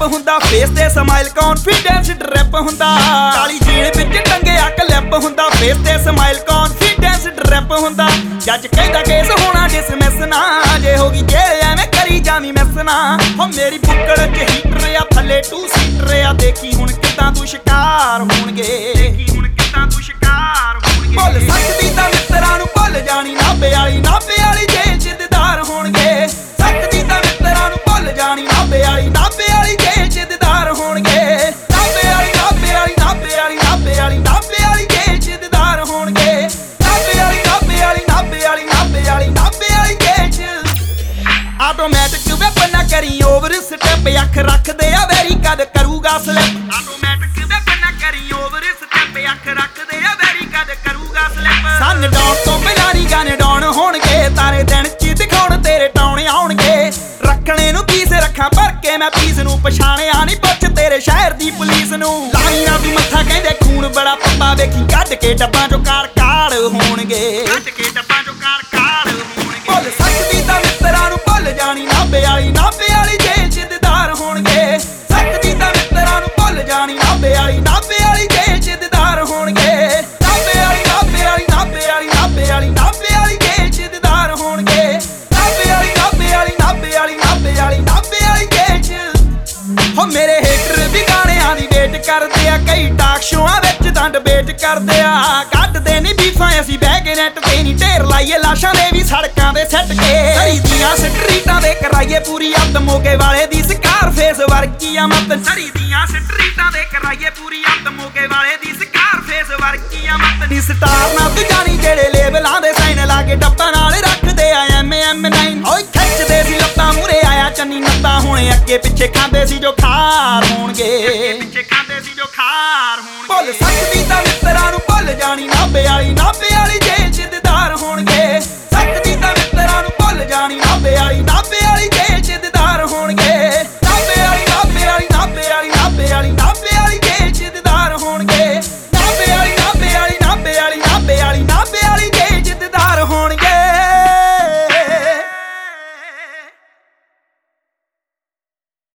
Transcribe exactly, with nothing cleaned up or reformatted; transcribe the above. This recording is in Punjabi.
ਸਟੈਪ ਹੁੰਦਾ ਫੇਸ ਤੇ ਸਮਾਈਲ ਕੌਨਫੀਡੈਂਸ ਡ੍ਰਿਪ ਹੁੰਦਾ ਕਾਲੀ ਜੀਨ ਵਿੱਚ ਟੰਗਿਆ ਕਲਿੱਪ ਹੁੰਦਾ ਫੇਸ ਤੇ ਸਮਾਈਲ ਕੌਨਫੀਡੈਂਸ ਡ੍ਰਿਪ ਹੁੰਦਾ ਜੱਜ ਕਹਿੰਦਾ ਕੇਸ ਹੋਣਾ ਡਿਸਮਿਸ ਨਾ ਜੇ ਹੋ ਗਈ ਜੇ ਐਵੇਂ ਕਰੀ ਜਾਵੀਂ ਮਿਸ ਨਾ ਹੋ ਮੇਰੀ ਬੁੱਕੜ ਚ ਹੀਟਰ ਆ ਥੱਲੇ ਟੂ ਸੀਟਰ ਆ ਦੇਖੀ ਹੁਣ ਕਿੱਦਾਂ ਤੂੰ ਸ਼ਿਕਾਰ ਹੋਣਗੇ ਦੇਖੀ ਹੁਣ ਕਿੱਦਾਂ ਤੂੰ ਸ਼ਿਕਾਰ ਹੋਣਗੇ ਭੁੱਲ ਸਕਦੀ ਤਾਂ ਮਿੱਤਰਾਂ ਨੂੰ ਭੁੱਲ ਜਾਣੀ ਨਾਭੇ ਵਾਲੀ ਨਾਭੇ ਵਾਲੀ ਜੇਲ੍ਹ ਚ ਦੀਦਾਰ ਹੋਣਗੇ ਸਕਦੀ ਤਾਂ ਮਿੱਤਰਾਂ ਨੂੰ ਭੁੱਲ ਜਾਣੀ ਨਾਭੇ ਵਾਲੀ ਨਾਭੇ ਵਾਲੀ ਜੇਲ੍ਹ ਚ ਦੀਦਾਰ ਹੋਣਗੇ ਨਾਭੇ ਵਾਲੀ ਨਾਭੇ ਵਾਲੀ ਨਾਭੇ ਵਾਲੀ ਨਾਭੇ ਵਾਲੀ ਨਾਭੇ ਵਾਲੀ ਜੇਲ੍ਹ ਚ ਦੀਦਾਰ ਹੋਣਗੇ ਨਾਭੇ ਵਾਲੀ ਨਾਭੇ ਵਾਲੀ ਨਾਭੇ ਵਾਲੀ ਨਾਭੇ ਵਾਲੀ ਨਾਭੇ ਵਾਲੀ ਜੇਲ੍ਹ ਚ ਆਟੋਮੈਟਿਕ ਵੈਪਨ ਨਾ ਕਰੀ ਓਵਰ ਸਟੈਪ ਅੱਖ ਰੱਖਦੇ ਆ ਵੈਰੀ ਕਦ ਕਰੂਗਾ ਸਲਿੱਪ ਆਟੋਮੈਟਿਕ ਵੈਪਨ ਨਾ ਕਰੀ ਓਵਰ ਸਟੈਪ ਅੱਖ ਰੱਖਦੇ ਆ ਵੈਰੀ ਕਦ ਕਰੂਗਾ ਸਲਿੱਪ ਸਨ ਡਾਉਣ ਤੋਂ ਪਹਿਲਾਂ ਨਹੀਂ ਗਾਣੇ ਡਾਉਣ ਹੋਣਗੇ ਤਾਰੇ ਦਿਨ ਚ ਦਿਖਾਉਣ ਤੇਰੇ ਟਾਉਣੇ ਆਉਣਗੇ ਰੱਖਣੇ ਨੂੰ ਪੀਸ ਰੱਖਾਂ ਭਰ ਕੇ ਮੈਂ ਪੀਸ ਨੂੰ ਪਛਾਣਿਆ ਨਹੀਂ ਪੁੱਛ ਤੇਰੇ ਸ਼ਹਿਰ ਦੀ ਪੁਲਿਸ ਨੂੰ ਲਾਈ ਨਾ ਤੂੰ ਮੱਥਾ ਕਹਿੰਦੇ ਖੂਨ ਬੜਾ ਪੱਪਾ ਵੇਖੀ ਕੱਢ ਕੇ ਡੱਬਾਂ ਚੋਂ ਕਾਰ ਕਾੜ ਹੋਣਗੇ ਕੱਢ ਕੇ ਡੱਬਾਂ ਚੋਂ ਕਾਰ ਕਾੜ ਹੋਣਗੇ ਭੁੱਲ ਸਕਦੀ ਤਾਂ ਮਿੱਤਰਾਂ ਨੂੰ ਭੁੱਲ ਜਾਣੀ ਨਾਭੇ ਵਾਲੀ ਨਾਭੇ ਵਾਲੀ ਜੇਲ੍ਹ ਚ ਦੀਦਾਰ ਹੋਣਗੇ ਸਕਦੀ ਤਾਂ ਮਿੱਤਰਾਂ ਨੂੰ ਭੁੱਲ ਜਾਣੀ ਨਾਭੇ ਵਾਲੀ ਨਾਭੇ ਵਾਲੀ ਜੇਲ੍ਹ ਚ ਦੀਦਾਰ ਹੋਣਗੇ ਨਾਭੇ ਵਾਲੀ ਨਾਭੇ ਵਾਲੀ ਨਾਭੇ ਵਾਲੀ ਨਾਭੇ ਵਾਲੀ ਨਾਭੇ ਵਾਲੀ ਜੇਲ੍ਹ ਚ ਦੀਦਾਰ ਹੋਣਗੇ ਨਾਭੇ ਵਾਲੀ ਨਾਭੇ ਵਾਲੀ ਨਾਭੇ ਵਾਲੀ ਨਾਭੇ ਵਾਲੀ ਨਾਭੇ ਵਾਲੀ ਜੇਲ੍ਹ ਚ ਹੋ ਮੇਰੇ ਹੇਟਰ ਵੀ ਗਾਣਿਆਂ ਦੀ ਵੇਟ ਕਰਦੇ ਆ ਕਈ ਟਾਕ ਸ਼ੋਆਂ ਵਿੱਚ ਤਾਂ ਡਿਬੇਟ ਕਰਦੇ ਆ ਕੱਢਦੇ ਨਹੀਂ ਬੀਫਾਂ ਅਸੀਂ ਬਹਿ ਕੇ ਨੈਟ ਤੇ ਨਹੀਂ ਢੇਰ ਲਾਈਏ ਲਾਸ਼ਾਂ ਦੇ ਵੀ ਸੜਕਾਂ ਦੇ ਸਿੱਟ ਕੇ ਸਰੀ ਦੀਆਂ ਸਟਰੀਟਾਂ ਦੇ ਕਰਾਈਏ ਪੂਰੀ ਅੱਤ ਮੋਗੇ ਵਾਲੇ ਦੀ ਸਕਾਰ ਫੇਸ ਵਰਗੀ ਆ ਮਤ ਸਰੀ ਦੀਆਂ ਸਟਰੀਟਾਂ ਦੇ ਕਰਾਈਏ ਪੂਰੀ ਅੱਤ ਮੋਗੇ ਵਾਲੇ ਦੀ ਸਕਾਰ ਫੇਸ ਵਰਗੀ ਆ ਮਤ ਦੀ ਸਟਾਰ ਨਾ ਤੂੰ ਜਾਣੀ ਜਿਹੜੇ ਲੇਬਲਾਂ ਦੇ ਸਾਈਨ ਲਾ ਕੇ ਡੱਬਾ ਨਾਲ ਰੱਖਦੇ ਆ ਐਮ ਐਮ ਨਾਈਨ ਓਏ ਖਿੱਚਦੇ ਸੀ ਲੱਤਾਂ ਮੂਰੇ ਆਇਆ ਚੰਨੀ ਨੱਤਾ ਹੁਣੇ ਅੱਗੇ ਪਿੱਛੇ ਖਾਂਦੇ ਸੀ ਜੋ ਖਾਰ ਹੋਣਗੇ ਅੱਗੇ ਪਿੱਛੇ ਖਾਂਦੇ ਸੀ ਜੋ ਖਾਰ ਹੋਣਗੇ ਭੁੱਲ ਸਕਦੀ ਤਾਂ ਮਿੱਤਰਾਂ ਨੂੰ ਭੁੱਲ ਜਾਣੀ ਨਾਭੇ ਵਾਲੀ